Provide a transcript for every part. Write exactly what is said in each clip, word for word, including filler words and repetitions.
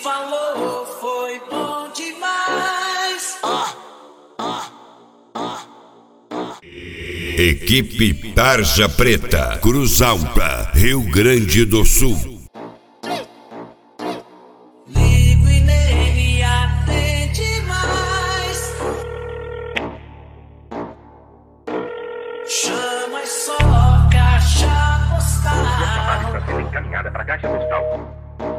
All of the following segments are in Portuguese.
falou, foi bom demais. Ah, ah, ah, ah. Equipe Tarja Preta, Cruz Alta, Rio Grande do Sul. Ligo e nem me atende mais. Chama e só caixa postal. Está sendo encaminhada para a caixa postal.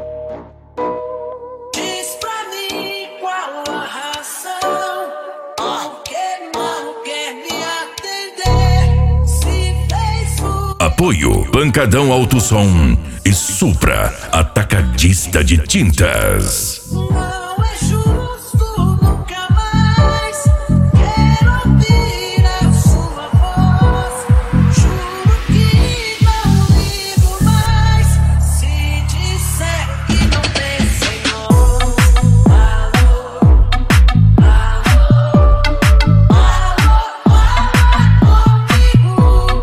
Diz pra mim qual a razão. Por que não quer me atender? Se fez o... Apoio Pancadão Alto Som e Supra, atacadista de tintas. Não é justo, nunca mais quero ouvir a sua voz. Juro que não ligo mais. Se disser que não pensa em nós. Alô, alô, alô, alô, comigo.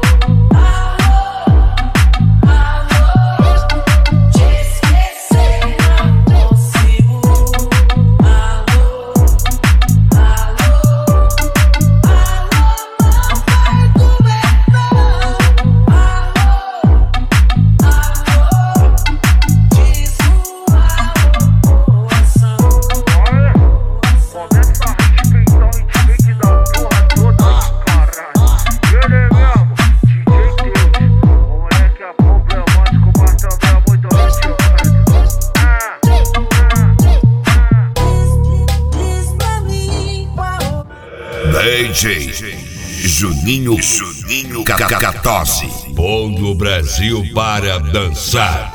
Alô, alô, te esquecer não consigo. Alô, alô, alô, não vai doer não. Alô, alô, diz o alô, coração. Começa a respeitar o intimate da porra toda, caralho. Ele mesmo, D J Deus, o moleque é problemático, mas também é muito antigo. Ah, Diz pra mim qual D J Juninho Juninho Cacatose. Pondo o Brasil para dançar.